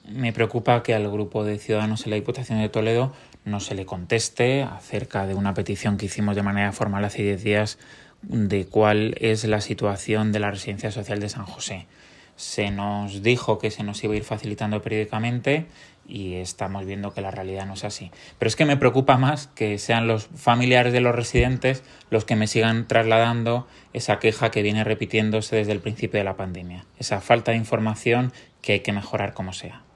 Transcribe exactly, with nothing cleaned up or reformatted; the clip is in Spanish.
me preocupa que al grupo de Ciudadanos en la Diputación de Toledo no se le conteste acerca de una petición que hicimos de manera formal hace diez días de cuál es la situación de la Residencia Social de San José. Se nos dijo que se nos iba a ir facilitando periódicamente y estamos viendo que la realidad no es así. Pero es que me preocupa más que sean los familiares de los residentes los que me sigan trasladando esa queja que viene repitiéndose desde el principio de la pandemia. Esa falta de información que hay que mejorar como sea.